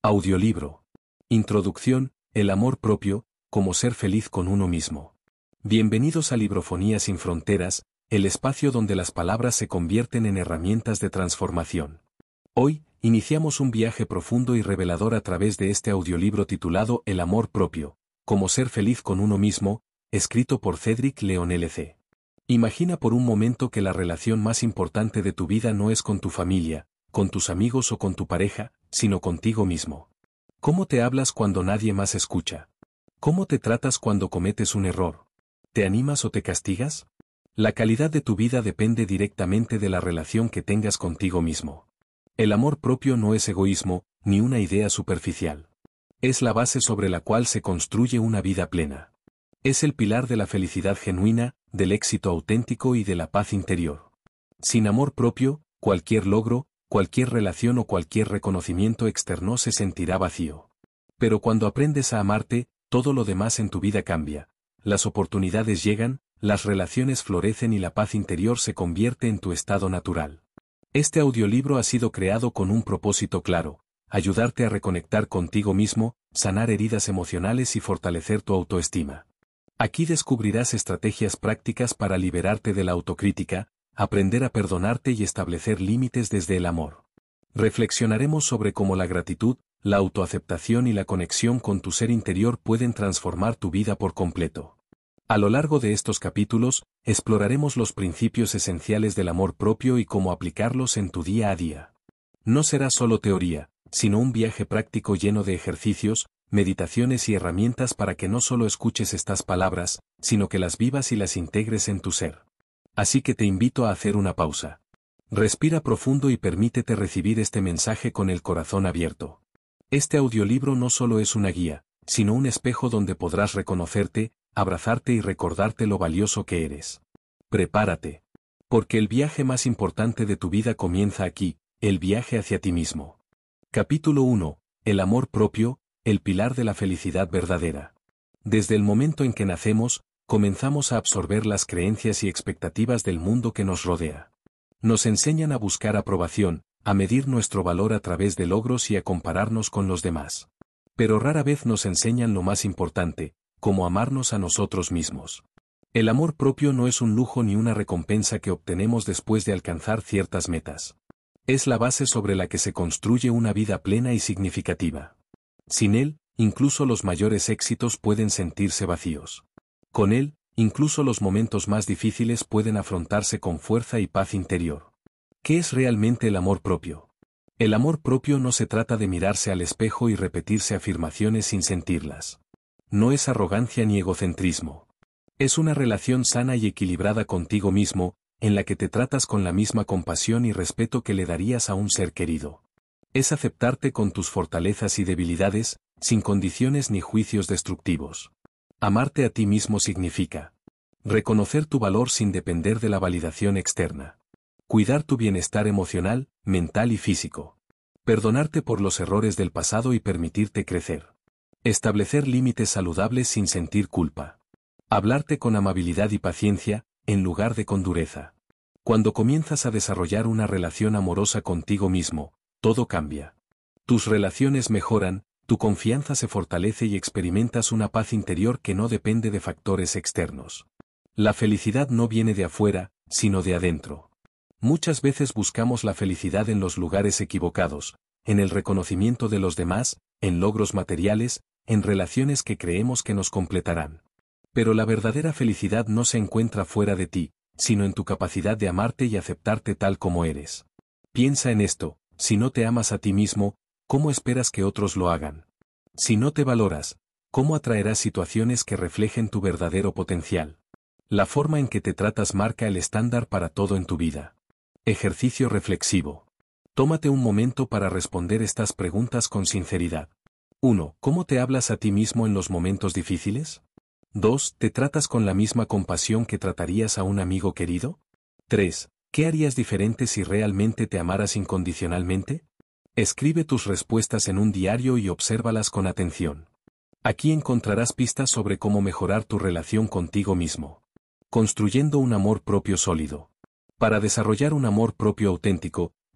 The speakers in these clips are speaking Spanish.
Audiolibro. Introducción, el amor propio, cómo ser feliz con uno mismo. Bienvenidos a Librofonía sin Fronteras, el espacio donde las palabras se convierten en herramientas de transformación. Hoy, iniciamos un viaje profundo y revelador a través de este audiolibro titulado El amor propio, cómo ser feliz con uno mismo, escrito por Cedric Leon LC. Imagina por un momento que la relación más importante de tu vida no es con tu familia, con tus amigos o con tu pareja, sino contigo mismo. ¿Cómo te hablas cuando nadie más escucha? ¿Cómo te tratas cuando cometes un error? ¿Te animas o te castigas? La calidad de tu vida depende directamente de la relación que tengas contigo mismo. El amor propio no es egoísmo, ni una idea superficial. Es la base sobre la cual se construye una vida plena. Es el pilar de la felicidad genuina, del éxito auténtico y de la paz interior. Sin amor propio, cualquier logro, cualquier relación o cualquier reconocimiento externo se sentirá vacío. Pero cuando aprendes a amarte, todo lo demás en tu vida cambia. Las oportunidades llegan, las relaciones florecen y la paz interior se convierte en tu estado natural. Este audiolibro ha sido creado con un propósito claro: ayudarte a reconectar contigo mismo, sanar heridas emocionales y fortalecer tu autoestima. Aquí descubrirás estrategias prácticas para liberarte de la autocrítica, aprender a perdonarte y establecer límites desde el amor. Reflexionaremos sobre cómo la gratitud, la autoaceptación y la conexión con tu ser interior pueden transformar tu vida por completo. A lo largo de estos capítulos, exploraremos los principios esenciales del amor propio y cómo aplicarlos en tu día a día. No será solo teoría, sino un viaje práctico lleno de ejercicios, meditaciones y herramientas para que no solo escuches estas palabras, sino que las vivas y las integres en tu ser. Así que te invito a hacer una pausa. Respira profundo y permítete recibir este mensaje con el corazón abierto. Este audiolibro no solo es una guía, sino un espejo donde podrás reconocerte, abrazarte y recordarte lo valioso que eres. Prepárate. Porque el viaje más importante de tu vida comienza aquí, el viaje hacia ti mismo. Capítulo 1. El amor propio, el pilar de la felicidad verdadera. Desde el momento en que nacemos, comenzamos a absorber las creencias y expectativas del mundo que nos rodea. Nos enseñan a buscar aprobación, a medir nuestro valor a través de logros y a compararnos con los demás. Pero rara vez nos enseñan lo más importante: cómo amarnos a nosotros mismos. El amor propio no es un lujo ni una recompensa que obtenemos después de alcanzar ciertas metas. Es la base sobre la que se construye una vida plena y significativa. Sin él, incluso los mayores éxitos pueden sentirse vacíos. Con él, incluso los momentos más difíciles pueden afrontarse con fuerza y paz interior. ¿Qué es realmente el amor propio? El amor propio no se trata de mirarse al espejo y repetirse afirmaciones sin sentirlas. No es arrogancia ni egocentrismo. Es una relación sana y equilibrada contigo mismo, en la que te tratas con la misma compasión y respeto que le darías a un ser querido. Es aceptarte con tus fortalezas y debilidades, sin condiciones ni juicios destructivos. Amarte a ti mismo significa reconocer tu valor sin depender de la validación externa. Cuidar tu bienestar emocional, mental y físico. Perdonarte por los errores del pasado y permitirte crecer. Establecer límites saludables sin sentir culpa. Hablarte con amabilidad y paciencia, en lugar de con dureza. Cuando comienzas a desarrollar una relación amorosa contigo mismo, todo cambia. Tus relaciones mejoran, tu confianza se fortalece y experimentas una paz interior que no depende de factores externos. La felicidad no viene de afuera, sino de adentro. Muchas veces buscamos la felicidad en los lugares equivocados, en el reconocimiento de los demás, en logros materiales, en relaciones que creemos que nos completarán. Pero la verdadera felicidad no se encuentra fuera de ti, sino en tu capacidad de amarte y aceptarte tal como eres. Piensa en esto: si no te amas a ti mismo, ¿cómo esperas que otros lo hagan? Si no te valoras, ¿cómo atraerás situaciones que reflejen tu verdadero potencial? La forma en que te tratas marca el estándar para todo en tu vida. Ejercicio reflexivo. Tómate un momento para responder estas preguntas con sinceridad. 1. ¿Cómo te hablas a ti mismo en los momentos difíciles? 2. ¿Te tratas con la misma compasión que tratarías a un amigo querido? 3. ¿Qué harías diferente si realmente te amaras incondicionalmente? Escribe tus respuestas en un diario y obsérvalas con atención. Aquí encontrarás pistas sobre cómo mejorar tu relación contigo mismo. Construyendo un amor propio sólido. Para desarrollar un amor propio auténtico,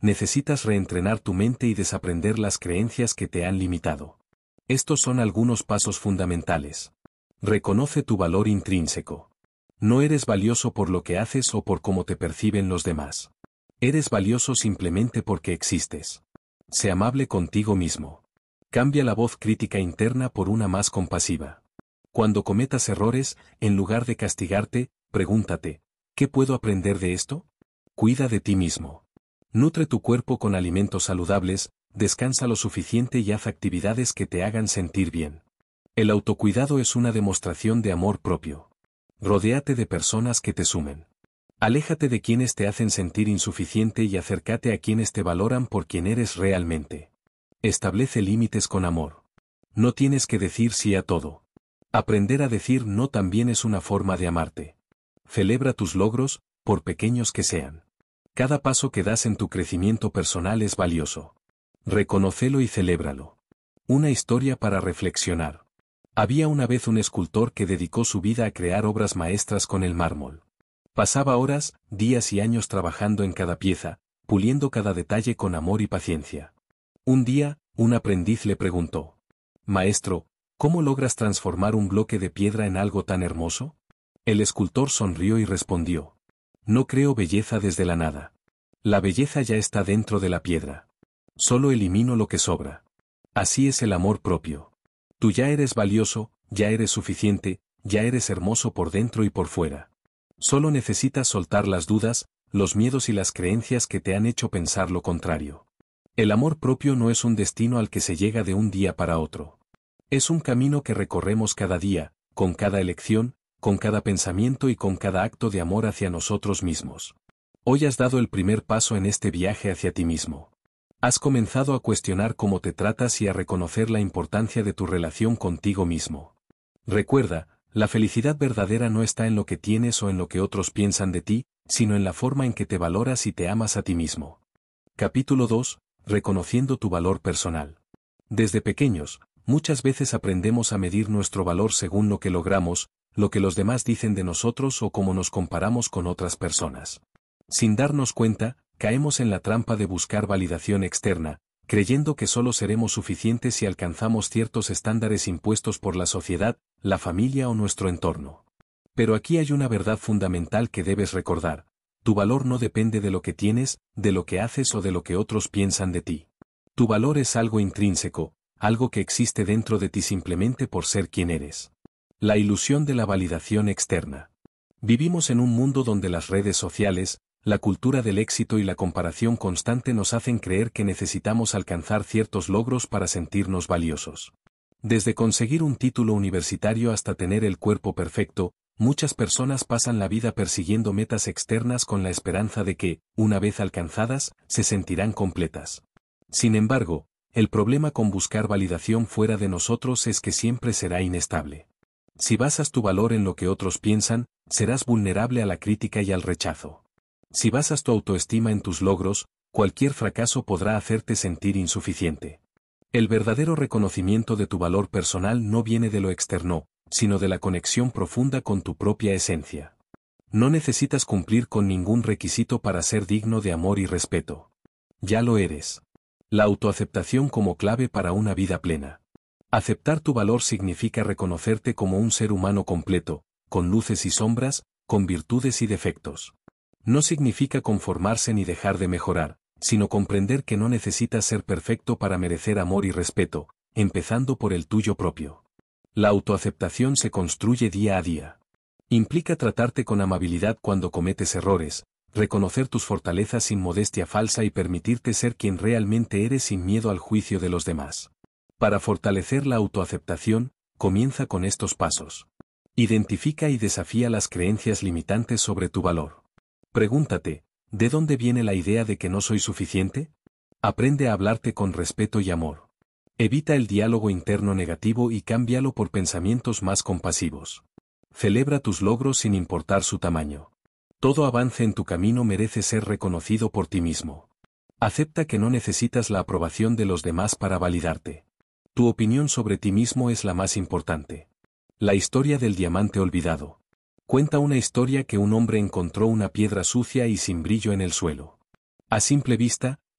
necesitas reentrenar tu mente y desaprender las creencias que te han limitado. Estos son algunos pasos fundamentales. Reconoce tu valor intrínseco. No eres valioso por lo que haces o por cómo te perciben los demás. Eres valioso simplemente porque existes. Sé amable contigo mismo. Cambia la voz crítica interna por una más compasiva. Cuando cometas errores, en lugar de castigarte, pregúntate, ¿qué puedo aprender de esto? Cuida de ti mismo. Nutre tu cuerpo con alimentos saludables, descansa lo suficiente y haz actividades que te hagan sentir bien. El autocuidado es una demostración de amor propio. Rodéate de personas que te sumen. Aléjate de quienes te hacen sentir insuficiente y acércate a quienes te valoran por quien eres realmente. Establece límites con amor. No tienes que decir sí a todo. Aprender a decir no también es una forma de amarte. Celebra tus logros, por pequeños que sean. Cada paso que das en tu crecimiento personal es valioso. Reconócelo y celébralo. Una historia para reflexionar. Había una vez un escultor que dedicó su vida a crear obras maestras con el mármol. Pasaba horas, días y años trabajando en cada pieza, puliendo cada detalle con amor y paciencia. Un día, un aprendiz le preguntó: «Maestro, ¿cómo logras transformar un bloque de piedra en algo tan hermoso?» El escultor sonrió y respondió: «No creo belleza desde la nada. La belleza ya está dentro de la piedra. Solo elimino lo que sobra». Así es el amor propio. Tú ya eres valioso, ya eres suficiente, ya eres hermoso por dentro y por fuera. Solo necesitas soltar las dudas, los miedos y las creencias que te han hecho pensar lo contrario. El amor propio no es un destino al que se llega de un día para otro. Es un camino que recorremos cada día, con cada elección, con cada pensamiento y con cada acto de amor hacia nosotros mismos. Hoy has dado el primer paso en este viaje hacia ti mismo. Has comenzado a cuestionar cómo te tratas y a reconocer la importancia de tu relación contigo mismo. Recuerda, la felicidad verdadera no está en lo que tienes o en lo que otros piensan de ti, sino en la forma en que te valoras y te amas a ti mismo. Capítulo 2. Reconociendo tu valor personal. Desde pequeños, muchas veces aprendemos a medir nuestro valor según lo que logramos, lo que los demás dicen de nosotros o cómo nos comparamos con otras personas. Sin darnos cuenta, caemos en la trampa de buscar validación externa, creyendo que solo seremos suficientes si alcanzamos ciertos estándares impuestos por la sociedad, la familia o nuestro entorno. Pero aquí hay una verdad fundamental que debes recordar: tu valor no depende de lo que tienes, de lo que haces o de lo que otros piensan de ti. Tu valor es algo intrínseco, algo que existe dentro de ti simplemente por ser quien eres. La ilusión de la validación externa. Vivimos en un mundo donde las redes sociales, la cultura del éxito y la comparación constante nos hacen creer que necesitamos alcanzar ciertos logros para sentirnos valiosos. Desde conseguir un título universitario hasta tener el cuerpo perfecto, muchas personas pasan la vida persiguiendo metas externas con la esperanza de que, una vez alcanzadas, se sentirán completas. Sin embargo, el problema con buscar validación fuera de nosotros es que siempre será inestable. Si basas tu valor en lo que otros piensan, serás vulnerable a la crítica y al rechazo. Si basas tu autoestima en tus logros, cualquier fracaso podrá hacerte sentir insuficiente. El verdadero reconocimiento de tu valor personal no viene de lo externo, sino de la conexión profunda con tu propia esencia. No necesitas cumplir con ningún requisito para ser digno de amor y respeto. Ya lo eres. La autoaceptación como clave para una vida plena. Aceptar tu valor significa reconocerte como un ser humano completo, con luces y sombras, con virtudes y defectos. No significa conformarse ni dejar de mejorar, sino comprender que no necesitas ser perfecto para merecer amor y respeto, empezando por el tuyo propio. La autoaceptación se construye día a día. Implica tratarte con amabilidad cuando cometes errores, reconocer tus fortalezas sin modestia falsa y permitirte ser quien realmente eres sin miedo al juicio de los demás. Para fortalecer la autoaceptación, comienza con estos pasos. Identifica y desafía las creencias limitantes sobre tu valor. Pregúntate, ¿de dónde viene la idea de que no soy suficiente? Aprende a hablarte con respeto y amor. Evita el diálogo interno negativo y cámbialo por pensamientos más compasivos. Celebra tus logros sin importar su tamaño. Todo avance en tu camino merece ser reconocido por ti mismo. Acepta que no necesitas la aprobación de los demás para validarte. Tu opinión sobre ti mismo es la más importante. La historia del diamante olvidado. Cuenta una historia que un hombre encontró una piedra sucia y sin brillo en el suelo. A simple vista,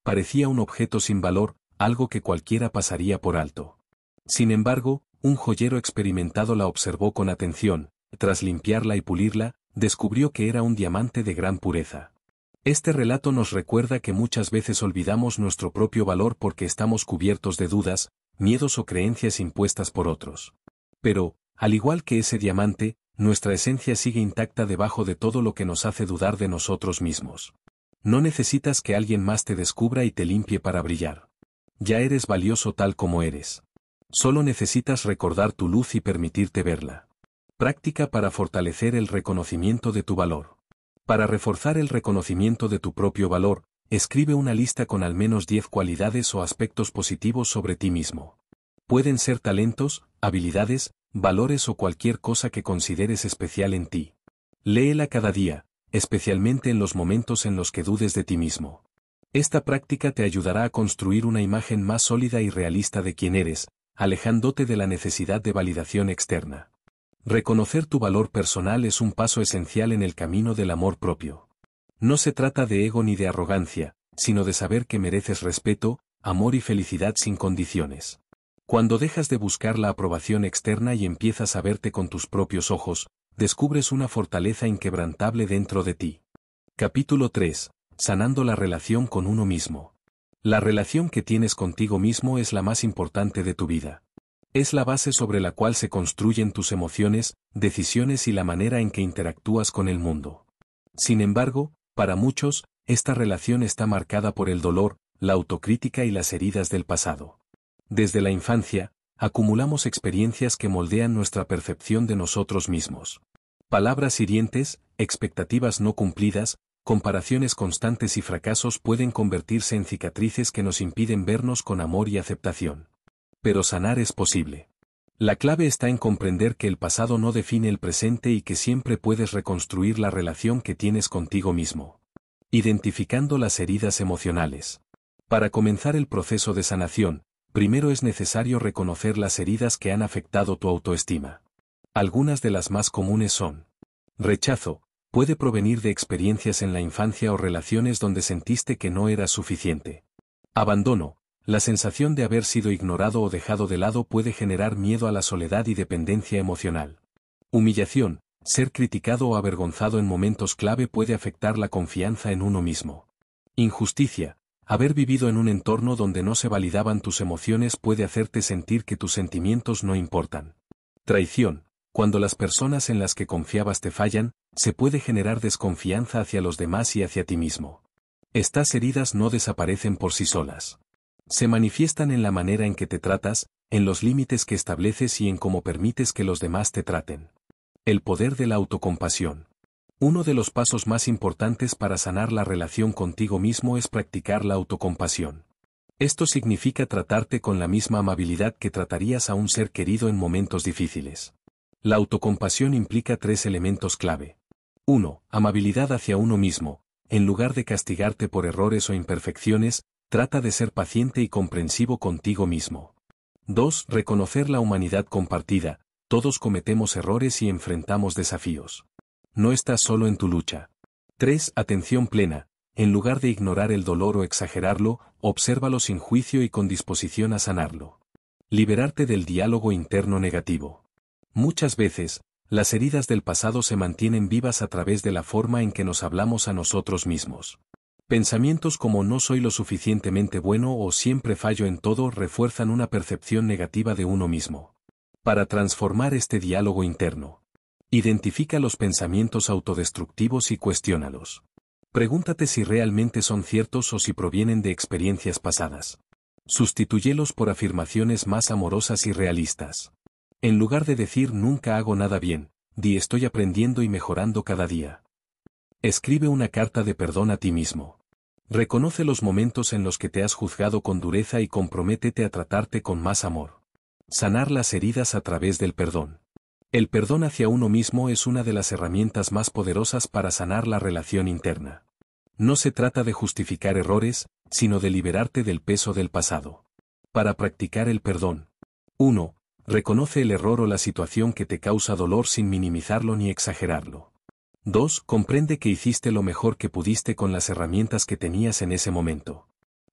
Parecía un objeto sin valor, algo que cualquiera pasaría por alto. Sin embargo, un joyero experimentado la observó con atención, tras limpiarla y pulirla, descubrió que era un diamante de gran pureza. Este relato nos recuerda que muchas veces olvidamos nuestro propio valor porque estamos cubiertos de dudas, miedos o creencias impuestas por otros. Pero, al igual que ese diamante, nuestra esencia sigue intacta debajo de todo lo que nos hace dudar de nosotros mismos. No necesitas que alguien más te descubra y te limpie para brillar. Ya eres valioso tal como eres. Solo necesitas recordar tu luz y permitirte verla. Práctica para fortalecer el reconocimiento de tu valor. Para reforzar el reconocimiento de tu propio valor, escribe una lista con al menos 10 cualidades o aspectos positivos sobre ti mismo. Pueden ser talentos, habilidades, valores o cualquier cosa que consideres especial en ti. Léela cada día, especialmente en los momentos en los que dudes de ti mismo. Esta práctica te ayudará a construir una imagen más sólida y realista de quién eres, alejándote de la necesidad de validación externa. Reconocer tu valor personal es un paso esencial en el camino del amor propio. No se trata de ego ni de arrogancia, sino de saber que mereces respeto, amor y felicidad sin condiciones. Cuando dejas de buscar la aprobación externa y empiezas a verte con tus propios ojos, descubres una fortaleza inquebrantable dentro de ti. Capítulo 3. Sanando la relación con uno mismo. La relación que tienes contigo mismo es la más importante de tu vida. Es la base sobre la cual se construyen tus emociones, decisiones y la manera en que interactúas con el mundo. Sin embargo, para muchos, esta relación está marcada por el dolor, la autocrítica y las heridas del pasado. Desde la infancia, acumulamos experiencias que moldean nuestra percepción de nosotros mismos. Palabras hirientes, expectativas no cumplidas, comparaciones constantes y fracasos pueden convertirse en cicatrices que nos impiden vernos con amor y aceptación. Pero sanar es posible. La clave está en comprender que el pasado no define el presente y que siempre puedes reconstruir la relación que tienes contigo mismo. Identificando las heridas emocionales. Para comenzar el proceso de sanación, primero es necesario reconocer las heridas que han afectado tu autoestima. Algunas de las más comunes son: rechazo, puede provenir de experiencias en la infancia o relaciones donde sentiste que no eras suficiente. Abandono, la sensación de haber sido ignorado o dejado de lado puede generar miedo a la soledad y dependencia emocional. Humillación, ser criticado o avergonzado en momentos clave puede afectar la confianza en uno mismo. Injusticia, haber vivido en un entorno donde no se validaban tus emociones puede hacerte sentir que tus sentimientos no importan. Traición, cuando las personas en las que confiabas te fallan, se puede generar desconfianza hacia los demás y hacia ti mismo. Estas heridas no desaparecen por sí solas. Se manifiestan en la manera en que te tratas, en los límites que estableces y en cómo permites que los demás te traten. El poder de la autocompasión. Uno de los pasos más importantes para sanar la relación contigo mismo es practicar la autocompasión. Esto significa tratarte con la misma amabilidad que tratarías a un ser querido en momentos difíciles. La autocompasión implica 3 elementos clave. 1. Amabilidad hacia uno mismo. En lugar de castigarte por errores o imperfecciones, trata de ser paciente y comprensivo contigo mismo. 2. Reconocer la humanidad compartida. Todos cometemos errores y enfrentamos desafíos. No estás solo en tu lucha. 3. Atención plena. En lugar de ignorar el dolor o exagerarlo, obsérvalo sin juicio y con disposición a sanarlo. Liberarte del diálogo interno negativo. Muchas veces, las heridas del pasado se mantienen vivas a través de la forma en que nos hablamos a nosotros mismos. Pensamientos como no soy lo suficientemente bueno o siempre fallo en todo refuerzan una percepción negativa de uno mismo. Para transformar este diálogo interno, identifica los pensamientos autodestructivos y cuestiónalos. Pregúntate si realmente son ciertos o si provienen de experiencias pasadas. Sustitúyelos por afirmaciones más amorosas y realistas. En lugar de decir nunca hago nada bien, di estoy aprendiendo y mejorando cada día. Escribe una carta de perdón a ti mismo. Reconoce los momentos en los que te has juzgado con dureza y comprométete a tratarte con más amor. Sanar las heridas a través del perdón. El perdón hacia uno mismo es una de las herramientas más poderosas para sanar la relación interna. No se trata de justificar errores, sino de liberarte del peso del pasado. Para practicar el perdón. 1. Reconoce el error o la situación que te causa dolor sin minimizarlo ni exagerarlo. 2. Comprende que hiciste lo mejor que pudiste con las herramientas que tenías en ese momento.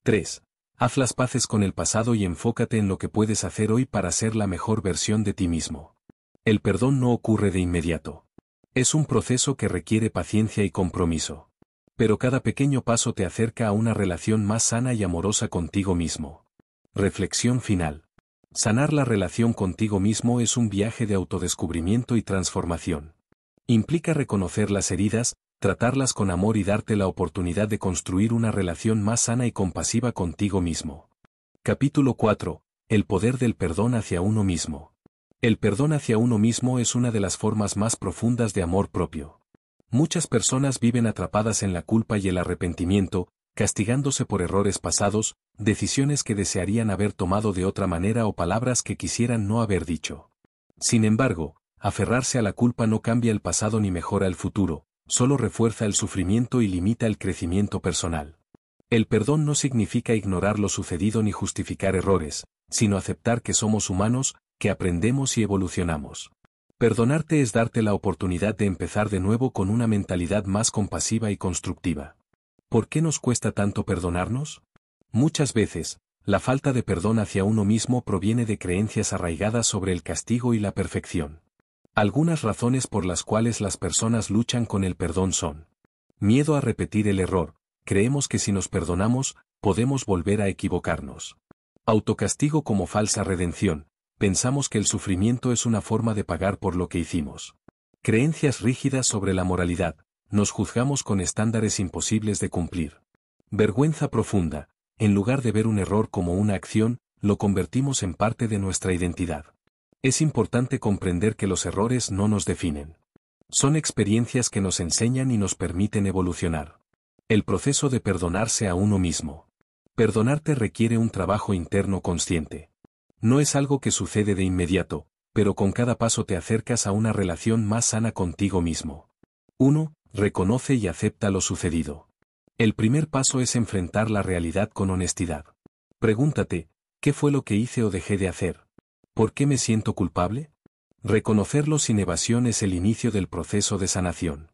3. Haz las paces con el pasado y enfócate en lo que puedes hacer hoy para ser la mejor versión de ti mismo. El perdón no ocurre de inmediato. Es un proceso que requiere paciencia y compromiso. Pero cada pequeño paso te acerca a una relación más sana y amorosa contigo mismo. Reflexión final. Sanar la relación contigo mismo es un viaje de autodescubrimiento y transformación. Implica reconocer las heridas, tratarlas con amor y darte la oportunidad de construir una relación más sana y compasiva contigo mismo. Capítulo 4. El poder del perdón hacia uno mismo. El perdón hacia uno mismo es una de las formas más profundas de amor propio. Muchas personas viven atrapadas en la culpa y el arrepentimiento, castigándose por errores pasados, decisiones que desearían haber tomado de otra manera o palabras que quisieran no haber dicho. Sin embargo, aferrarse a la culpa no cambia el pasado ni mejora el futuro, solo refuerza el sufrimiento y limita el crecimiento personal. El perdón no significa ignorar lo sucedido ni justificar errores, sino aceptar que somos humanos, que aprendemos y evolucionamos. Perdonarte es darte la oportunidad de empezar de nuevo con una mentalidad más compasiva y constructiva. ¿Por qué nos cuesta tanto perdonarnos? Muchas veces, la falta de perdón hacia uno mismo proviene de creencias arraigadas sobre el castigo y la perfección. Algunas razones por las cuales las personas luchan con el perdón son: miedo a repetir el error, creemos que si nos perdonamos, podemos volver a equivocarnos. Autocastigo como falsa redención, pensamos que el sufrimiento es una forma de pagar por lo que hicimos. Creencias rígidas sobre la moralidad, nos juzgamos con estándares imposibles de cumplir. Vergüenza profunda, en lugar de ver un error como una acción, lo convertimos en parte de nuestra identidad. Es importante comprender que los errores no nos definen. Son experiencias que nos enseñan y nos permiten evolucionar. El proceso de perdonarse a uno mismo. Perdonarte requiere un trabajo interno consciente. No es algo que sucede de inmediato, pero con cada paso te acercas a una relación más sana contigo mismo. 1. Reconoce y acepta lo sucedido. El primer paso es enfrentar la realidad con honestidad. Pregúntate, ¿qué fue lo que hice o dejé de hacer? ¿Por qué me siento culpable? Reconocerlo sin evasión es el inicio del proceso de sanación.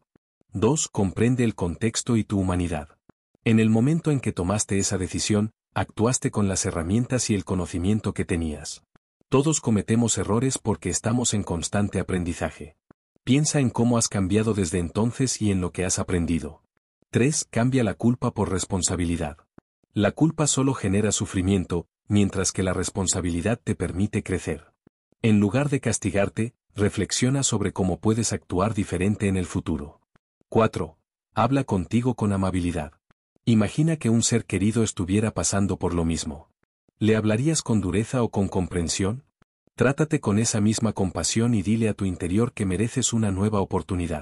2. Comprende el contexto y tu humanidad. En el momento en que tomaste esa decisión, actuaste con las herramientas y el conocimiento que tenías. Todos cometemos errores porque estamos en constante aprendizaje. Piensa en cómo has cambiado desde entonces y en lo que has aprendido. 3. Cambia la culpa por responsabilidad. La culpa solo genera sufrimiento, mientras que la responsabilidad te permite crecer. En lugar de castigarte, reflexiona sobre cómo puedes actuar diferente en el futuro. 4. Habla contigo con amabilidad. Imagina que un ser querido estuviera pasando por lo mismo. ¿Le hablarías con dureza o con comprensión? Trátate con esa misma compasión y dile a tu interior que mereces una nueva oportunidad.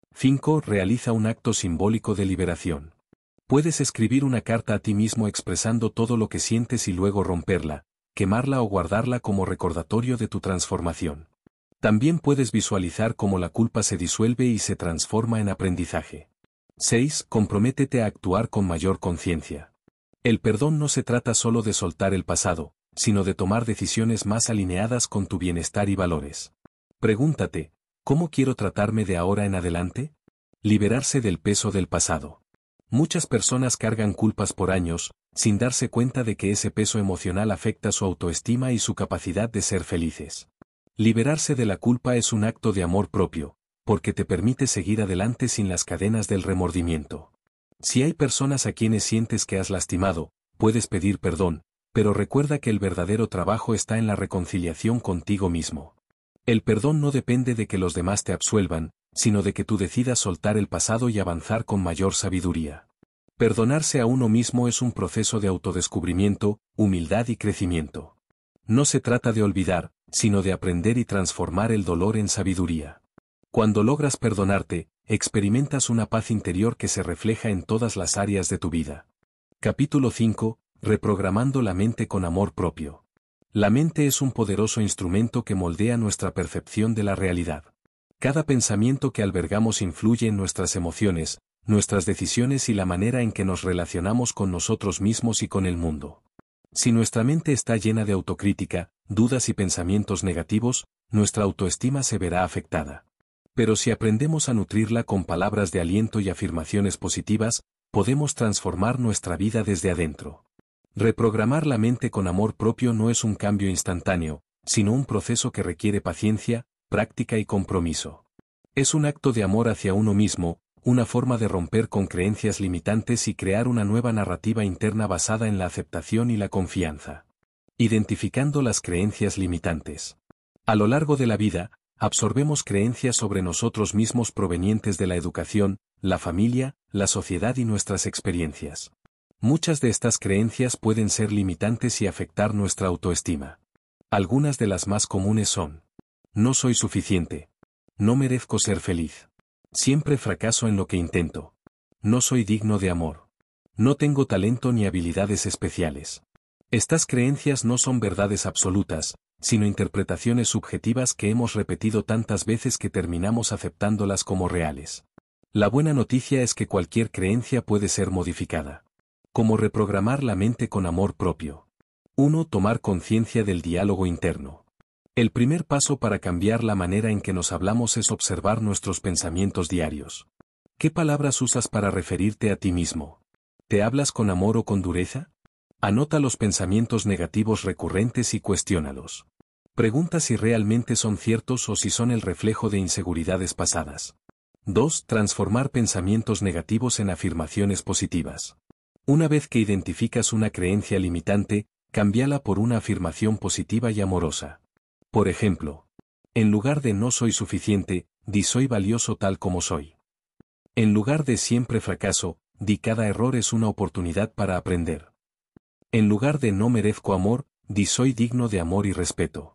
5. Realiza un acto simbólico de liberación. Puedes escribir una carta a ti mismo expresando todo lo que sientes y luego romperla, quemarla o guardarla como recordatorio de tu transformación. También puedes visualizar cómo la culpa se disuelve y se transforma en aprendizaje. 6. Comprométete a actuar con mayor conciencia. El perdón no se trata solo de soltar el pasado, sino de tomar decisiones más alineadas con tu bienestar y valores. Pregúntate, ¿cómo quiero tratarme de ahora en adelante? Liberarse del peso del pasado. Muchas personas cargan culpas por años, sin darse cuenta de que ese peso emocional afecta su autoestima y su capacidad de ser felices. Liberarse de la culpa es un acto de amor propio, porque te permite seguir adelante sin las cadenas del remordimiento. Si hay personas a quienes sientes que has lastimado, puedes pedir perdón, pero recuerda que el verdadero trabajo está en la reconciliación contigo mismo. El perdón no depende de que los demás te absuelvan, sino de que tú decidas soltar el pasado y avanzar con mayor sabiduría. Perdonarse a uno mismo es un proceso de autodescubrimiento, humildad y crecimiento. No se trata de olvidar, sino de aprender y transformar el dolor en sabiduría. Cuando logras perdonarte, experimentas una paz interior que se refleja en todas las áreas de tu vida. Capítulo 5. Reprogramando la mente con amor propio. La mente es un poderoso instrumento que moldea nuestra percepción de la realidad. Cada pensamiento que albergamos influye en nuestras emociones, nuestras decisiones y la manera en que nos relacionamos con nosotros mismos y con el mundo. Si nuestra mente está llena de autocrítica, dudas y pensamientos negativos, nuestra autoestima se verá afectada. Pero si aprendemos a nutrirla con palabras de aliento y afirmaciones positivas, podemos transformar nuestra vida desde adentro. Reprogramar la mente con amor propio no es un cambio instantáneo, sino un proceso que requiere paciencia, práctica y compromiso. Es un acto de amor hacia uno mismo, una forma de romper con creencias limitantes y crear una nueva narrativa interna basada en la aceptación y la confianza. Identificando las creencias limitantes. A lo largo de la vida, absorbemos creencias sobre nosotros mismos provenientes de la educación, la familia, la sociedad y nuestras experiencias. Muchas de estas creencias pueden ser limitantes y afectar nuestra autoestima. Algunas de las más comunes son: no soy suficiente. No merezco ser feliz. Siempre fracaso en lo que intento. No soy digno de amor. No tengo talento ni habilidades especiales. Estas creencias no son verdades absolutas, sino interpretaciones subjetivas que hemos repetido tantas veces que terminamos aceptándolas como reales. La buena noticia es que cualquier creencia puede ser modificada. ¿Cómo reprogramar la mente con amor propio? 1. Tomar conciencia del diálogo interno. El primer paso para cambiar la manera en que nos hablamos es observar nuestros pensamientos diarios. ¿Qué palabras usas para referirte a ti mismo? ¿Te hablas con amor o con dureza? Anota los pensamientos negativos recurrentes y cuestiónalos. Pregunta si realmente son ciertos o si son el reflejo de inseguridades pasadas. 2. Transformar pensamientos negativos en afirmaciones positivas. Una vez que identificas una creencia limitante, cámbiala por una afirmación positiva y amorosa. Por ejemplo, en lugar de no soy suficiente, di soy valioso tal como soy. En lugar de siempre fracaso, di cada error es una oportunidad para aprender. En lugar de no merezco amor, di soy digno de amor y respeto.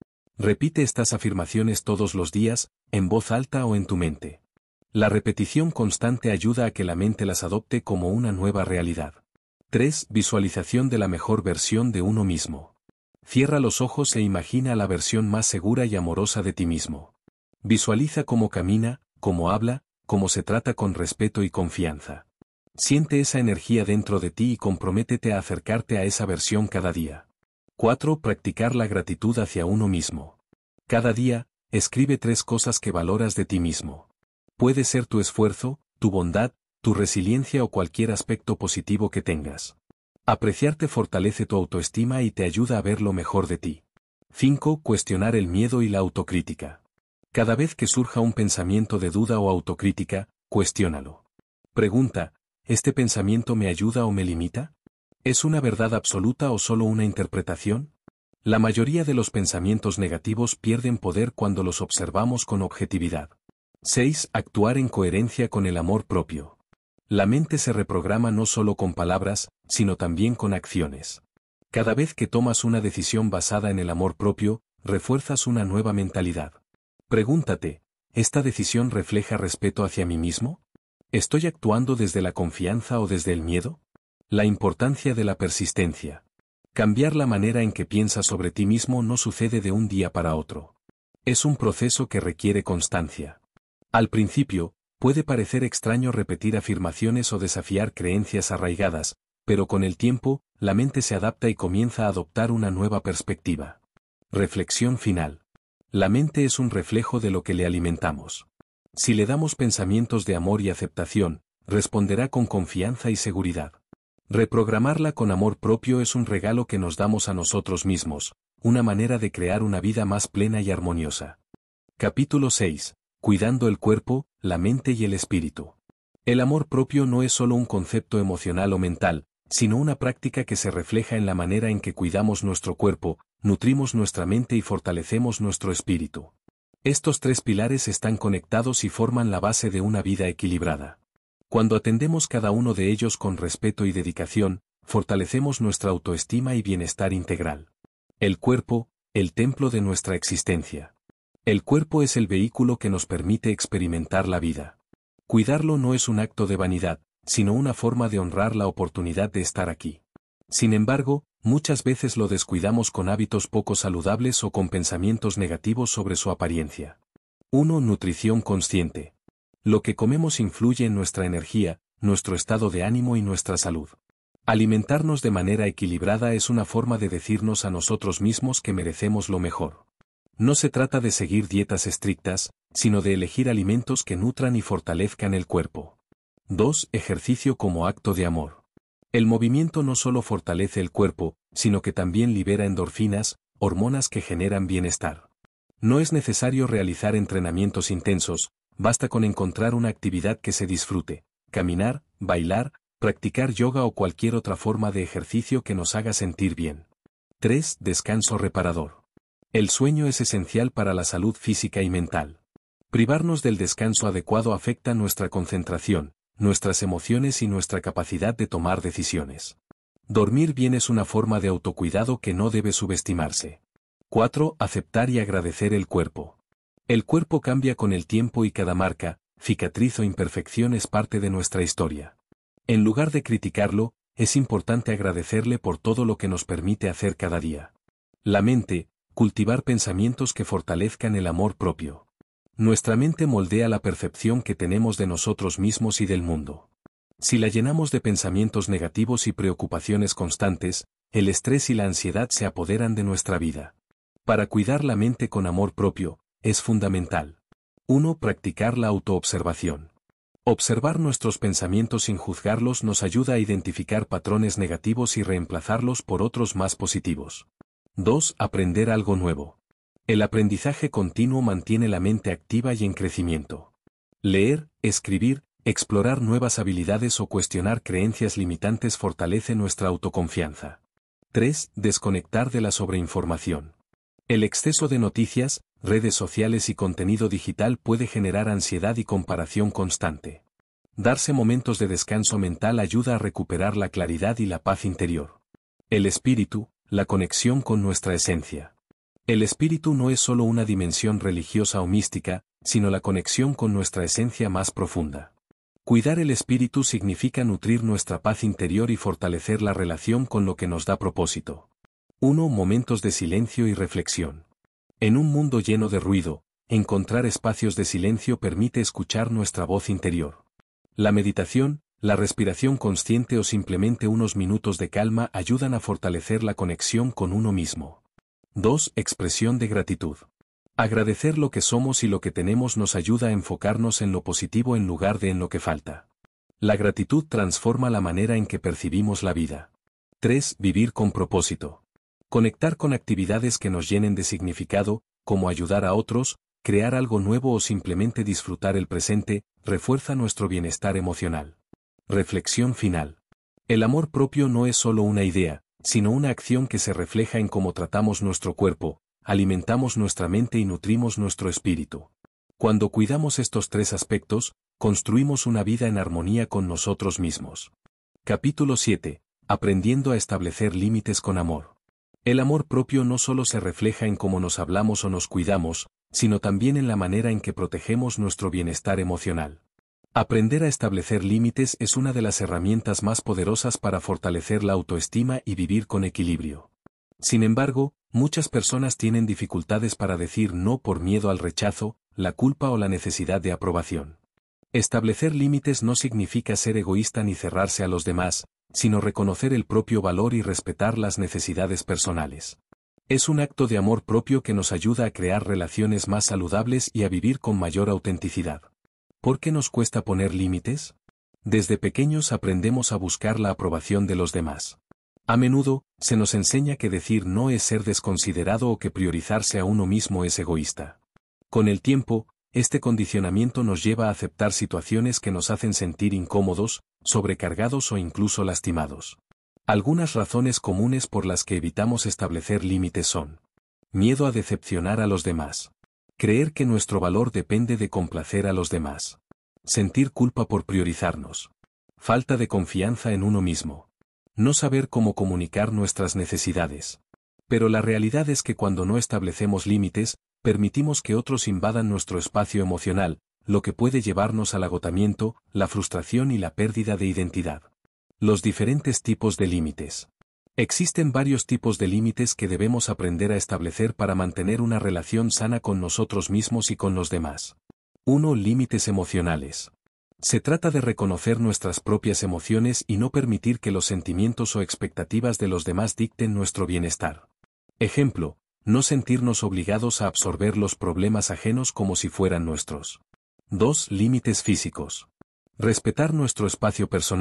Repite estas afirmaciones todos los días, en voz alta o en tu mente. La repetición constante ayuda a que la mente las adopte como una nueva realidad. 3. Visualización de la mejor versión de uno mismo. Cierra los ojos e imagina la versión más segura y amorosa de ti mismo. Visualiza cómo camina, cómo habla, cómo se trata con respeto y confianza. Siente esa energía dentro de ti y comprométete a acercarte a esa versión cada día. 4. Practicar la gratitud hacia uno mismo. Cada día, escribe 3 cosas que valoras de ti mismo. Puede ser tu esfuerzo, tu bondad, tu resiliencia o cualquier aspecto positivo que tengas. Apreciarte fortalece tu autoestima y te ayuda a ver lo mejor de ti. 5. Cuestionar el miedo y la autocrítica. Cada vez que surja un pensamiento de duda o autocrítica, cuestiónalo. Pregunta: ¿este pensamiento me ayuda o me limita? ¿Es una verdad absoluta o solo una interpretación? La mayoría de los pensamientos negativos pierden poder cuando los observamos con objetividad. 6. Actuar en coherencia con el amor propio. La mente se reprograma no solo con palabras, sino también con acciones. Cada vez que tomas una decisión basada en el amor propio, refuerzas una nueva mentalidad. Pregúntate: ¿esta decisión refleja respeto hacia mí mismo? ¿Estoy actuando desde la confianza o desde el miedo? La importancia de la persistencia. Cambiar la manera en que piensas sobre ti mismo no sucede de un día para otro. Es un proceso que requiere constancia. Al principio, puede parecer extraño repetir afirmaciones o desafiar creencias arraigadas, pero con el tiempo, la mente se adapta y comienza a adoptar una nueva perspectiva. Reflexión final. La mente es un reflejo de lo que le alimentamos. Si le damos pensamientos de amor y aceptación, responderá con confianza y seguridad. Reprogramarla con amor propio es un regalo que nos damos a nosotros mismos, una manera de crear una vida más plena y armoniosa. Capítulo 6. Cuidando el cuerpo, la mente y el espíritu. El amor propio no es solo un concepto emocional o mental, sino una práctica que se refleja en la manera en que cuidamos nuestro cuerpo, nutrimos nuestra mente y fortalecemos nuestro espíritu. Estos 3 pilares están conectados y forman la base de una vida equilibrada. Cuando atendemos cada uno de ellos con respeto y dedicación, fortalecemos nuestra autoestima y bienestar integral. El cuerpo, el templo de nuestra existencia. El cuerpo es el vehículo que nos permite experimentar la vida. Cuidarlo no es un acto de vanidad, sino una forma de honrar la oportunidad de estar aquí. Sin embargo, muchas veces lo descuidamos con hábitos poco saludables o con pensamientos negativos sobre su apariencia. 1. Nutrición consciente. Lo que comemos influye en nuestra energía, nuestro estado de ánimo y nuestra salud. Alimentarnos de manera equilibrada es una forma de decirnos a nosotros mismos que merecemos lo mejor. No se trata de seguir dietas estrictas, sino de elegir alimentos que nutran y fortalezcan el cuerpo. 2. Ejercicio como acto de amor. El movimiento no solo fortalece el cuerpo, sino que también libera endorfinas, hormonas que generan bienestar. No es necesario realizar entrenamientos intensos, basta con encontrar una actividad que se disfrute, caminar, bailar, practicar yoga o cualquier otra forma de ejercicio que nos haga sentir bien. 3. Descanso reparador. El sueño es esencial para la salud física y mental. Privarnos del descanso adecuado afecta nuestra concentración, nuestras emociones y nuestra capacidad de tomar decisiones. Dormir bien es una forma de autocuidado que no debe subestimarse. 4. Aceptar y agradecer el cuerpo. El cuerpo cambia con el tiempo y cada marca, cicatriz o imperfección es parte de nuestra historia. En lugar de criticarlo, es importante agradecerle por todo lo que nos permite hacer cada día. La mente, cultivar pensamientos que fortalezcan el amor propio. Nuestra mente moldea la percepción que tenemos de nosotros mismos y del mundo. Si la llenamos de pensamientos negativos y preocupaciones constantes, el estrés y la ansiedad se apoderan de nuestra vida. Para cuidar la mente con amor propio, es fundamental. 1. Practicar la autoobservación. Observar nuestros pensamientos sin juzgarlos nos ayuda a identificar patrones negativos y reemplazarlos por otros más positivos. 2. Aprender algo nuevo. El aprendizaje continuo mantiene la mente activa y en crecimiento. Leer, escribir, explorar nuevas habilidades o cuestionar creencias limitantes fortalece nuestra autoconfianza. 3. Desconectar de la sobreinformación. El exceso de noticias, redes sociales y contenido digital puede generar ansiedad y comparación constante. Darse momentos de descanso mental ayuda a recuperar la claridad y la paz interior. El espíritu, la conexión con nuestra esencia. El espíritu no es solo una dimensión religiosa o mística, sino la conexión con nuestra esencia más profunda. Cuidar el espíritu significa nutrir nuestra paz interior y fortalecer la relación con lo que nos da propósito. 1. Momentos de silencio y reflexión. En un mundo lleno de ruido, encontrar espacios de silencio permite escuchar nuestra voz interior. La meditación, la respiración consciente o simplemente unos minutos de calma ayudan a fortalecer la conexión con uno mismo. 2. Expresión de gratitud. Agradecer lo que somos y lo que tenemos nos ayuda a enfocarnos en lo positivo en lugar de en lo que falta. La gratitud transforma la manera en que percibimos la vida. 3. Vivir con propósito. Conectar con actividades que nos llenen de significado, como ayudar a otros, crear algo nuevo o simplemente disfrutar el presente, refuerza nuestro bienestar emocional. Reflexión final. El amor propio no es solo una idea, sino una acción que se refleja en cómo tratamos nuestro cuerpo, alimentamos nuestra mente y nutrimos nuestro espíritu. Cuando cuidamos estos 3 aspectos, construimos una vida en armonía con nosotros mismos. Capítulo 7. Aprendiendo a establecer límites con amor. El amor propio no solo se refleja en cómo nos hablamos o nos cuidamos, sino también en la manera en que protegemos nuestro bienestar emocional. Aprender a establecer límites es una de las herramientas más poderosas para fortalecer la autoestima y vivir con equilibrio. Sin embargo, muchas personas tienen dificultades para decir no por miedo al rechazo, la culpa o la necesidad de aprobación. Establecer límites no significa ser egoísta ni cerrarse a los demás, sino reconocer el propio valor y respetar las necesidades personales. Es un acto de amor propio que nos ayuda a crear relaciones más saludables y a vivir con mayor autenticidad. ¿Por qué nos cuesta poner límites? Desde pequeños aprendemos a buscar la aprobación de los demás. A menudo, se nos enseña que decir no es ser desconsiderado o que priorizarse a uno mismo es egoísta. Con el tiempo, este condicionamiento nos lleva a aceptar situaciones que nos hacen sentir incómodos, sobrecargados o incluso lastimados. Algunas razones comunes por las que evitamos establecer límites son: miedo a decepcionar a los demás. Creer que nuestro valor depende de complacer a los demás. Sentir culpa por priorizarnos. Falta de confianza en uno mismo. No saber cómo comunicar nuestras necesidades. Pero la realidad es que cuando no establecemos límites, permitimos que otros invadan nuestro espacio emocional, lo que puede llevarnos al agotamiento, la frustración y la pérdida de identidad. Los diferentes tipos de límites. Existen varios tipos de límites que debemos aprender a establecer para mantener una relación sana con nosotros mismos y con los demás. 1. Límites emocionales. Se trata de reconocer nuestras propias emociones y no permitir que los sentimientos o expectativas de los demás dicten nuestro bienestar. Ejemplo: no sentirnos obligados a absorber los problemas ajenos como si fueran nuestros. 2. Límites físicos. Respetar nuestro espacio personal,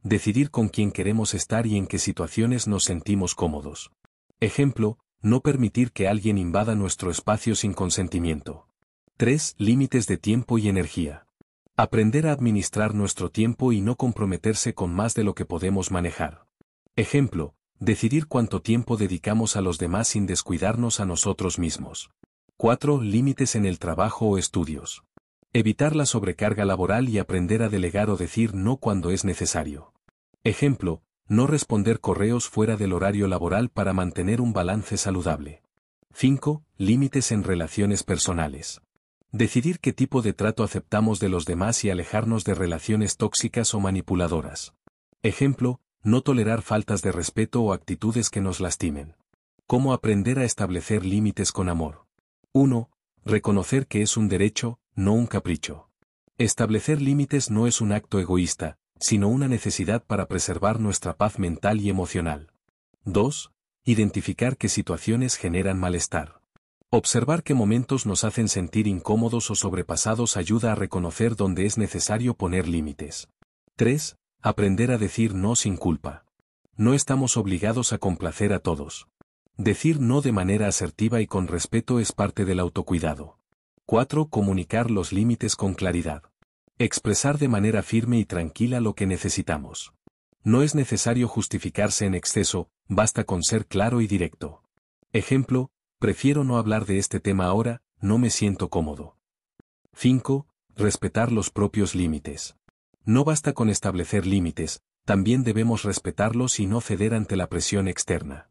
decidir con quién queremos estar y en qué situaciones nos sentimos cómodos. Ejemplo, no permitir que alguien invada nuestro espacio sin consentimiento. 3. Límites de tiempo y energía. Aprender a administrar nuestro tiempo y no comprometerse con más de lo que podemos manejar. Ejemplo, decidir cuánto tiempo dedicamos a los demás sin descuidarnos a nosotros mismos. 4. Límites en el trabajo o estudios. Evitar la sobrecarga laboral y aprender a delegar o decir no cuando es necesario. Ejemplo, no responder correos fuera del horario laboral para mantener un balance saludable. 5. Límites en relaciones personales. Decidir qué tipo de trato aceptamos de los demás y alejarnos de relaciones tóxicas o manipuladoras. Ejemplo, no tolerar faltas de respeto o actitudes que nos lastimen. ¿Cómo aprender a establecer límites con amor? 1. Reconocer que es un derecho, no un capricho. Establecer límites no es un acto egoísta, sino una necesidad para preservar nuestra paz mental y emocional. 2. Identificar qué situaciones generan malestar. Observar qué momentos nos hacen sentir incómodos o sobrepasados ayuda a reconocer dónde es necesario poner límites. 3. Aprender a decir no sin culpa. No estamos obligados a complacer a todos. Decir no de manera asertiva y con respeto es parte del autocuidado. 4. Comunicar los límites con claridad. Expresar de manera firme y tranquila lo que necesitamos. No es necesario justificarse en exceso, basta con ser claro y directo. Ejemplo, prefiero no hablar de este tema ahora, no me siento cómodo. 5. Respetar los propios límites. No basta con establecer límites, también debemos respetarlos y no ceder ante la presión externa.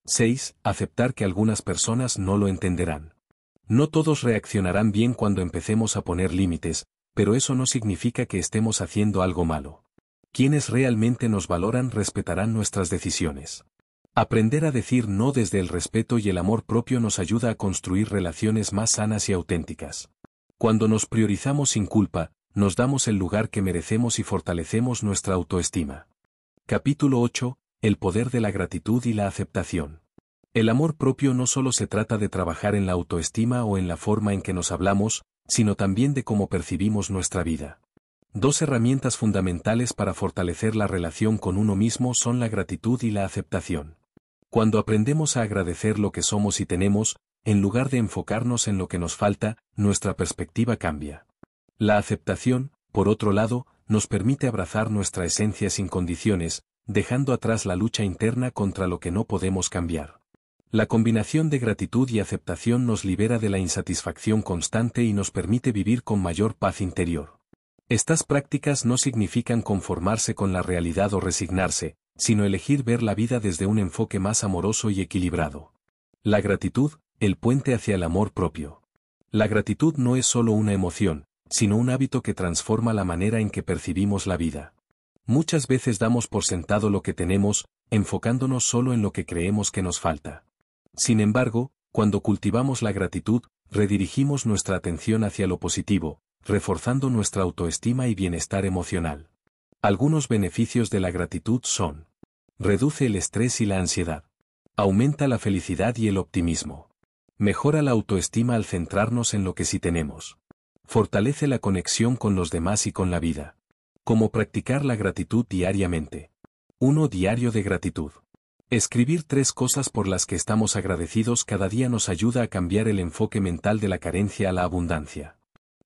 6. Aceptar que algunas personas no lo entenderán. No todos reaccionarán bien cuando empecemos a poner límites, pero eso no significa que estemos haciendo algo malo. Quienes realmente nos valoran respetarán nuestras decisiones. Aprender a decir no desde el respeto y el amor propio nos ayuda a construir relaciones más sanas y auténticas. Cuando nos priorizamos sin culpa, nos damos el lugar que merecemos y fortalecemos nuestra autoestima. Capítulo 8. El poder de la gratitud y la aceptación. El amor propio no solo se trata de trabajar en la autoestima o en la forma en que nos hablamos, sino también de cómo percibimos nuestra vida. Dos herramientas fundamentales para fortalecer la relación con uno mismo son la gratitud y la aceptación. Cuando aprendemos a agradecer lo que somos y tenemos, en lugar de enfocarnos en lo que nos falta, nuestra perspectiva cambia. La aceptación, por otro lado, nos permite abrazar nuestra esencia sin condiciones, dejando atrás la lucha interna contra lo que no podemos cambiar. La combinación de gratitud y aceptación nos libera de la insatisfacción constante y nos permite vivir con mayor paz interior. Estas prácticas no significan conformarse con la realidad o resignarse, sino elegir ver la vida desde un enfoque más amoroso y equilibrado. La gratitud, el puente hacia el amor propio. La gratitud no es solo una emoción, sino un hábito que transforma la manera en que percibimos la vida. Muchas veces damos por sentado lo que tenemos, enfocándonos solo en lo que creemos que nos falta. Sin embargo, cuando cultivamos la gratitud, redirigimos nuestra atención hacia lo positivo, reforzando nuestra autoestima y bienestar emocional. Algunos beneficios de la gratitud son: reduce el estrés y la ansiedad. Aumenta la felicidad y el optimismo. Mejora la autoestima al centrarnos en lo que sí tenemos. Fortalece la conexión con los demás y con la vida. Cómo practicar la gratitud diariamente. 1. Diario de gratitud. Escribir 3 cosas por las que estamos agradecidos cada día nos ayuda a cambiar el enfoque mental de la carencia a la abundancia.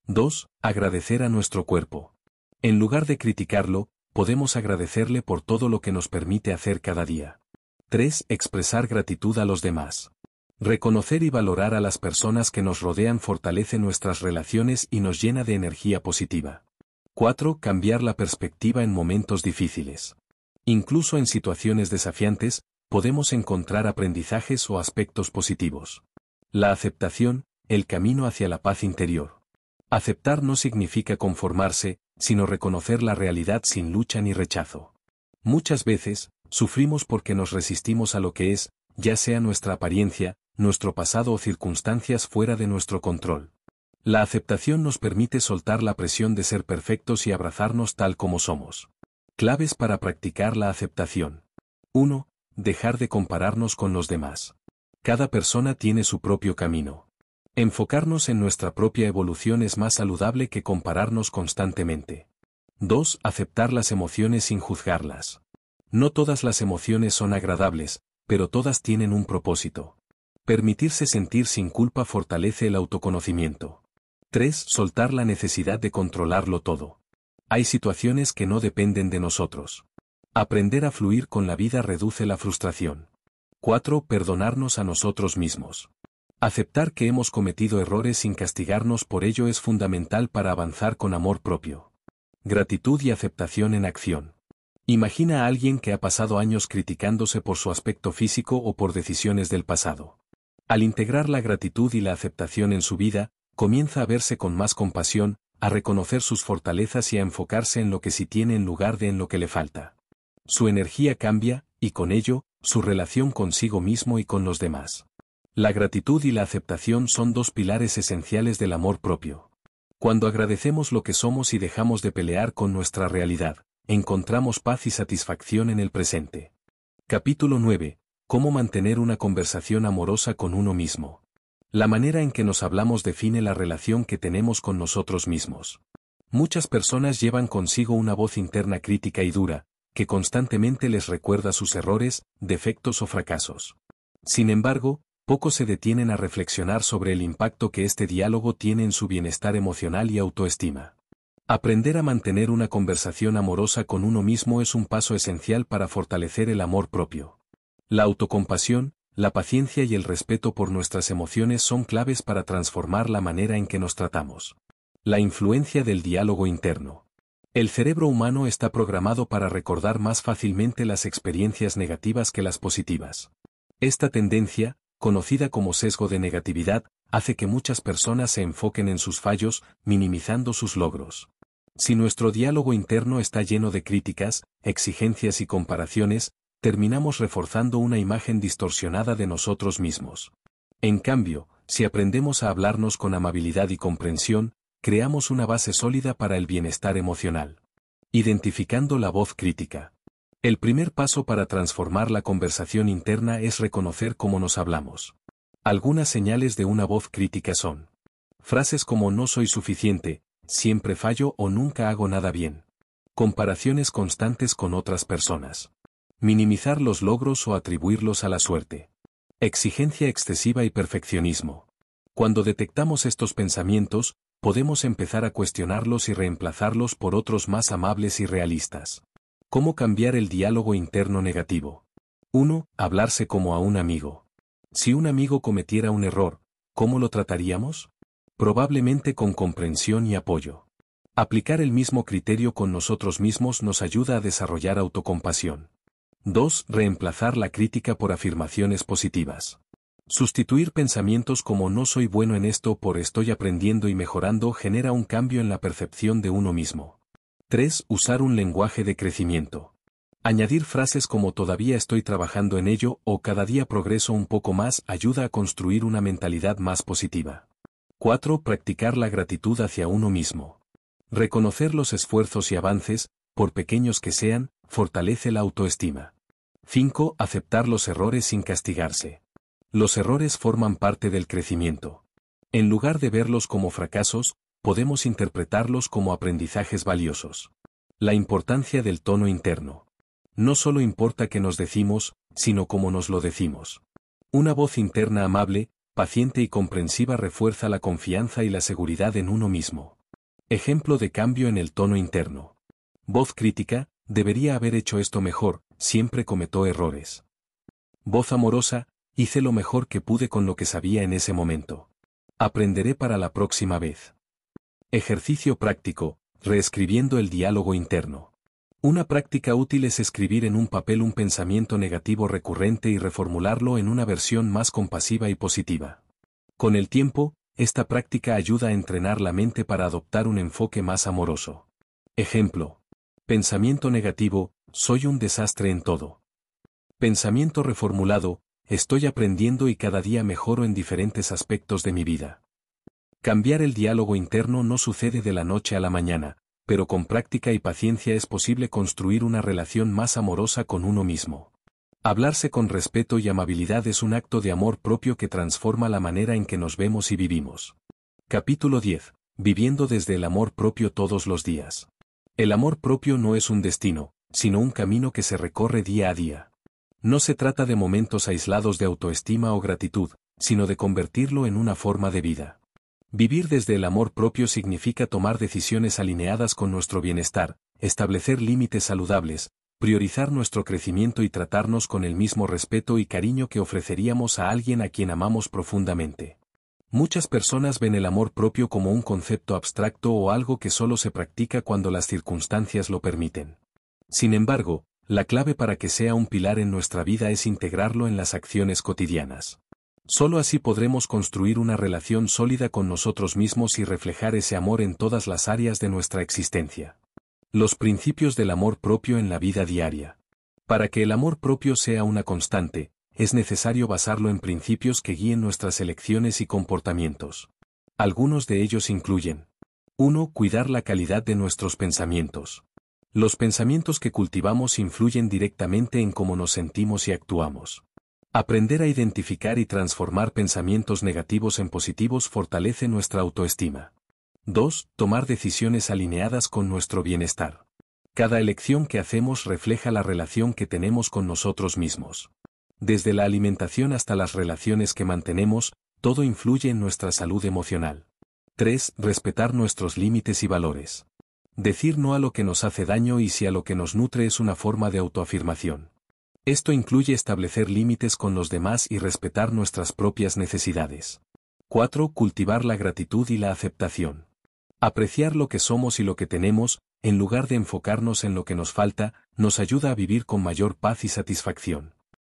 2. Agradecer a nuestro cuerpo. En lugar de criticarlo, podemos agradecerle por todo lo que nos permite hacer cada día. 3. Expresar gratitud a los demás. Reconocer y valorar a las personas que nos rodean fortalece nuestras relaciones y nos llena de energía positiva. 4. Cambiar la perspectiva en momentos difíciles. Incluso en situaciones desafiantes, podemos encontrar aprendizajes o aspectos positivos. La aceptación, el camino hacia la paz interior. Aceptar no significa conformarse, sino reconocer la realidad sin lucha ni rechazo. Muchas veces, sufrimos porque nos resistimos a lo que es, ya sea nuestra apariencia, nuestro pasado o circunstancias fuera de nuestro control. La aceptación nos permite soltar la presión de ser perfectos y abrazarnos tal como somos. Claves para practicar la aceptación. 1. Dejar de compararnos con los demás. Cada persona tiene su propio camino. Enfocarnos en nuestra propia evolución es más saludable que compararnos constantemente. 2. Aceptar las emociones sin juzgarlas. No todas las emociones son agradables, pero todas tienen un propósito. Permitirse sentir sin culpa fortalece el autoconocimiento. 3. Soltar la necesidad de controlarlo todo. Hay situaciones que no dependen de nosotros. Aprender a fluir con la vida reduce la frustración. 4. Perdonarnos a nosotros mismos. Aceptar que hemos cometido errores sin castigarnos por ello es fundamental para avanzar con amor propio. Gratitud y aceptación en acción. Imagina a alguien que ha pasado años criticándose por su aspecto físico o por decisiones del pasado. Al integrar la gratitud y la aceptación en su vida, comienza a verse con más compasión, a reconocer sus fortalezas y a enfocarse en lo que sí tiene en lugar de en lo que le falta. Su energía cambia, y con ello, su relación consigo mismo y con los demás. La gratitud y la aceptación son dos pilares esenciales del amor propio. Cuando agradecemos lo que somos y dejamos de pelear con nuestra realidad, encontramos paz y satisfacción en el presente. Capítulo 9. Cómo mantener una conversación amorosa con uno mismo. La manera en que nos hablamos define la relación que tenemos con nosotros mismos. Muchas personas llevan consigo una voz interna crítica y dura, que constantemente les recuerda sus errores, defectos o fracasos. Sin embargo, pocos se detienen a reflexionar sobre el impacto que este diálogo tiene en su bienestar emocional y autoestima. Aprender a mantener una conversación amorosa con uno mismo es un paso esencial para fortalecer el amor propio. La autocompasión, la paciencia y el respeto por nuestras emociones son claves para transformar la manera en que nos tratamos. La influencia del diálogo interno. El cerebro humano está programado para recordar más fácilmente las experiencias negativas que las positivas. Esta tendencia, conocida como sesgo de negatividad, hace que muchas personas se enfoquen en sus fallos, minimizando sus logros. Si nuestro diálogo interno está lleno de críticas, exigencias y comparaciones, terminamos reforzando una imagen distorsionada de nosotros mismos. En cambio, si aprendemos a hablarnos con amabilidad y comprensión, creamos una base sólida para el bienestar emocional. Identificando la voz crítica. El primer paso para transformar la conversación interna es reconocer cómo nos hablamos. Algunas señales de una voz crítica son frases como no soy suficiente, siempre fallo o nunca hago nada bien. Comparaciones constantes con otras personas. Minimizar los logros o atribuirlos a la suerte. Exigencia excesiva y perfeccionismo. Cuando detectamos estos pensamientos, podemos empezar a cuestionarlos y reemplazarlos por otros más amables y realistas. ¿Cómo cambiar el diálogo interno negativo? 1. Hablarse como a un amigo. Si un amigo cometiera un error, ¿cómo lo trataríamos? Probablemente con comprensión y apoyo. Aplicar el mismo criterio con nosotros mismos nos ayuda a desarrollar autocompasión. 2. Reemplazar la crítica por afirmaciones positivas. Sustituir pensamientos como no soy bueno en esto por estoy aprendiendo y mejorando genera un cambio en la percepción de uno mismo. 3. Usar un lenguaje de crecimiento. Añadir frases como todavía estoy trabajando en ello o cada día progreso un poco más ayuda a construir una mentalidad más positiva. 4. Practicar la gratitud hacia uno mismo. Reconocer los esfuerzos y avances, por pequeños que sean, fortalece la autoestima. 5. Aceptar los errores sin castigarse. Los errores forman parte del crecimiento. En lugar de verlos como fracasos, podemos interpretarlos como aprendizajes valiosos. La importancia del tono interno. No solo importa qué nos decimos, sino cómo nos lo decimos. Una voz interna amable, paciente y comprensiva refuerza la confianza y la seguridad en uno mismo. Ejemplo de cambio en el tono interno. Voz crítica, debería haber hecho esto mejor, siempre cometo errores. Voz amorosa, hice lo mejor que pude con lo que sabía en ese momento. Aprenderé para la próxima vez. Ejercicio práctico, reescribiendo el diálogo interno. Una práctica útil es escribir en un papel un pensamiento negativo recurrente y reformularlo en una versión más compasiva y positiva. Con el tiempo, esta práctica ayuda a entrenar la mente para adoptar un enfoque más amoroso. Ejemplo. Pensamiento negativo, soy un desastre en todo. Pensamiento reformulado, estoy aprendiendo y cada día mejoro en diferentes aspectos de mi vida. Cambiar el diálogo interno no sucede de la noche a la mañana, pero con práctica y paciencia es posible construir una relación más amorosa con uno mismo. Hablarse con respeto y amabilidad es un acto de amor propio que transforma la manera en que nos vemos y vivimos. Capítulo 10. Viviendo desde el amor propio todos los días. El amor propio no es un destino, sino un camino que se recorre día a día. No se trata de momentos aislados de autoestima o gratitud, sino de convertirlo en una forma de vida. Vivir desde el amor propio significa tomar decisiones alineadas con nuestro bienestar, establecer límites saludables, priorizar nuestro crecimiento y tratarnos con el mismo respeto y cariño que ofreceríamos a alguien a quien amamos profundamente. Muchas personas ven el amor propio como un concepto abstracto o algo que solo se practica cuando las circunstancias lo permiten. Sin embargo, la clave para que sea un pilar en nuestra vida es integrarlo en las acciones cotidianas. Solo así podremos construir una relación sólida con nosotros mismos y reflejar ese amor en todas las áreas de nuestra existencia. Los principios del amor propio en la vida diaria. Para que el amor propio sea una constante, es necesario basarlo en principios que guíen nuestras elecciones y comportamientos. Algunos de ellos incluyen: 1. Cuidar la calidad de nuestros pensamientos. Los pensamientos que cultivamos influyen directamente en cómo nos sentimos y actuamos. Aprender a identificar y transformar pensamientos negativos en positivos fortalece nuestra autoestima. 2. Tomar decisiones alineadas con nuestro bienestar. Cada elección que hacemos refleja la relación que tenemos con nosotros mismos. Desde la alimentación hasta las relaciones que mantenemos, todo influye en nuestra salud emocional. 3. Respetar nuestros límites y valores. Decir no a lo que nos hace daño y sí a lo que nos nutre es una forma de autoafirmación. Esto incluye establecer límites con los demás y respetar nuestras propias necesidades. 4. Cultivar la gratitud y la aceptación. Apreciar lo que somos y lo que tenemos, en lugar de enfocarnos en lo que nos falta, nos ayuda a vivir con mayor paz y satisfacción.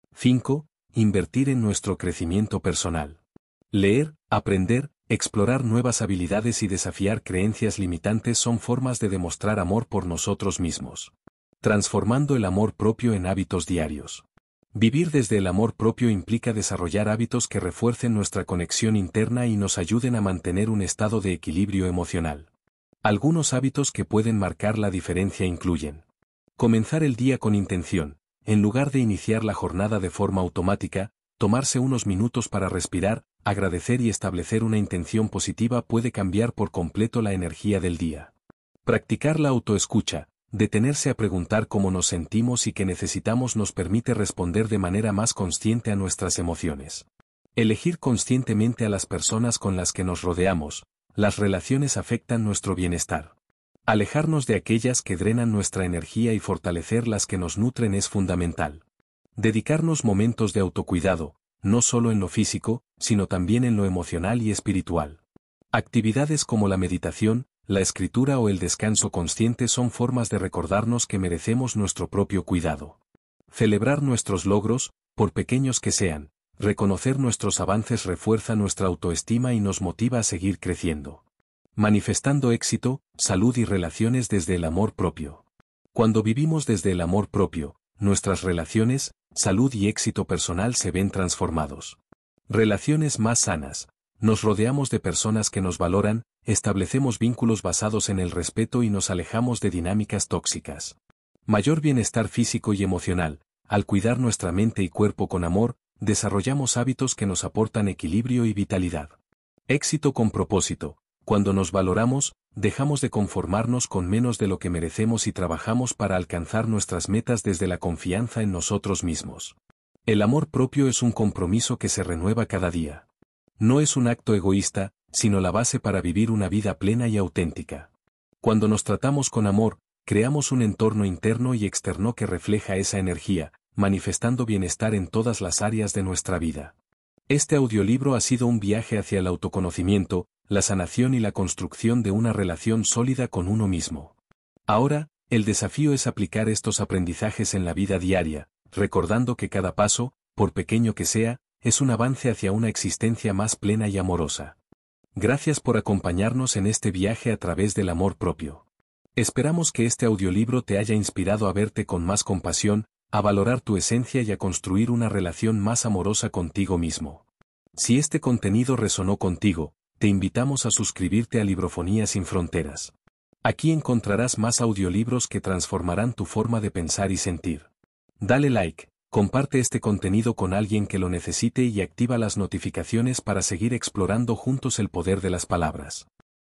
5. Invertir en nuestro crecimiento personal. Leer, aprender, explorar nuevas habilidades y desafiar creencias limitantes son formas de demostrar amor por nosotros mismos. Transformando el amor propio en hábitos diarios. Vivir desde el amor propio implica desarrollar hábitos que refuercen nuestra conexión interna y nos ayuden a mantener un estado de equilibrio emocional. Algunos hábitos que pueden marcar la diferencia incluyen: comenzar el día con intención. En lugar de iniciar la jornada de forma automática, tomarse unos minutos para respirar, agradecer y establecer una intención positiva puede cambiar por completo la energía del día. Practicar la autoescucha. Detenerse a preguntar cómo nos sentimos y qué necesitamos nos permite responder de manera más consciente a nuestras emociones. Elegir conscientemente a las personas con las que nos rodeamos. Las relaciones afectan nuestro bienestar. Alejarnos de aquellas que drenan nuestra energía y fortalecer las que nos nutren es fundamental. Dedicarnos momentos de autocuidado, no solo en lo físico, sino también en lo emocional y espiritual. Actividades como la meditación, la escritura o el descanso consciente son formas de recordarnos que merecemos nuestro propio cuidado. Celebrar nuestros logros, por pequeños que sean, reconocer nuestros avances refuerza nuestra autoestima y nos motiva a seguir creciendo. Manifestando éxito, salud y relaciones desde el amor propio. Cuando vivimos desde el amor propio, nuestras relaciones, salud y éxito personal se ven transformados. Relaciones más sanas. Nos rodeamos de personas que nos valoran, establecemos vínculos basados en el respeto y nos alejamos de dinámicas tóxicas. Mayor bienestar físico y emocional. Al cuidar nuestra mente y cuerpo con amor, desarrollamos hábitos que nos aportan equilibrio y vitalidad. Éxito con propósito. Cuando nos valoramos, dejamos de conformarnos con menos de lo que merecemos y trabajamos para alcanzar nuestras metas desde la confianza en nosotros mismos. El amor propio es un compromiso que se renueva cada día. No es un acto egoísta, sino la base para vivir una vida plena y auténtica. Cuando nos tratamos con amor, creamos un entorno interno y externo que refleja esa energía, manifestando bienestar en todas las áreas de nuestra vida. Este audiolibro ha sido un viaje hacia el autoconocimiento, la sanación y la construcción de una relación sólida con uno mismo. Ahora, el desafío es aplicar estos aprendizajes en la vida diaria, recordando que cada paso, por pequeño que sea, es un avance hacia una existencia más plena y amorosa. Gracias por acompañarnos en este viaje a través del amor propio. Esperamos que este audiolibro te haya inspirado a verte con más compasión, a valorar tu esencia y a construir una relación más amorosa contigo mismo. Si este contenido resonó contigo, te invitamos a suscribirte a Librofonía sin Fronteras. Aquí encontrarás más audiolibros que transformarán tu forma de pensar y sentir. Dale like, comparte este contenido con alguien que lo necesite y activa las notificaciones para seguir explorando juntos el poder de las palabras.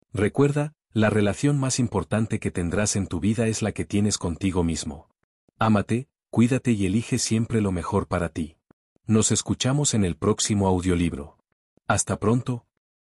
Recuerda, la relación más importante que tendrás en tu vida es la que tienes contigo mismo. Ámate, cuídate y elige siempre lo mejor para ti. Nos escuchamos en el próximo audiolibro. Hasta pronto,